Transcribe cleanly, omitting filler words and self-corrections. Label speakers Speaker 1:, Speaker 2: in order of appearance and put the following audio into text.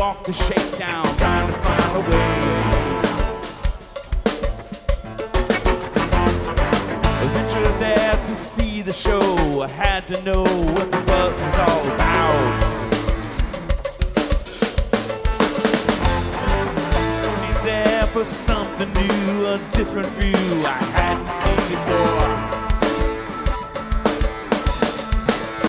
Speaker 1: walk the shakedown, trying to find a way. Venture there to see the show. I had to know what the buzz was all about. Be there for something new, a different view I hadn't seen before.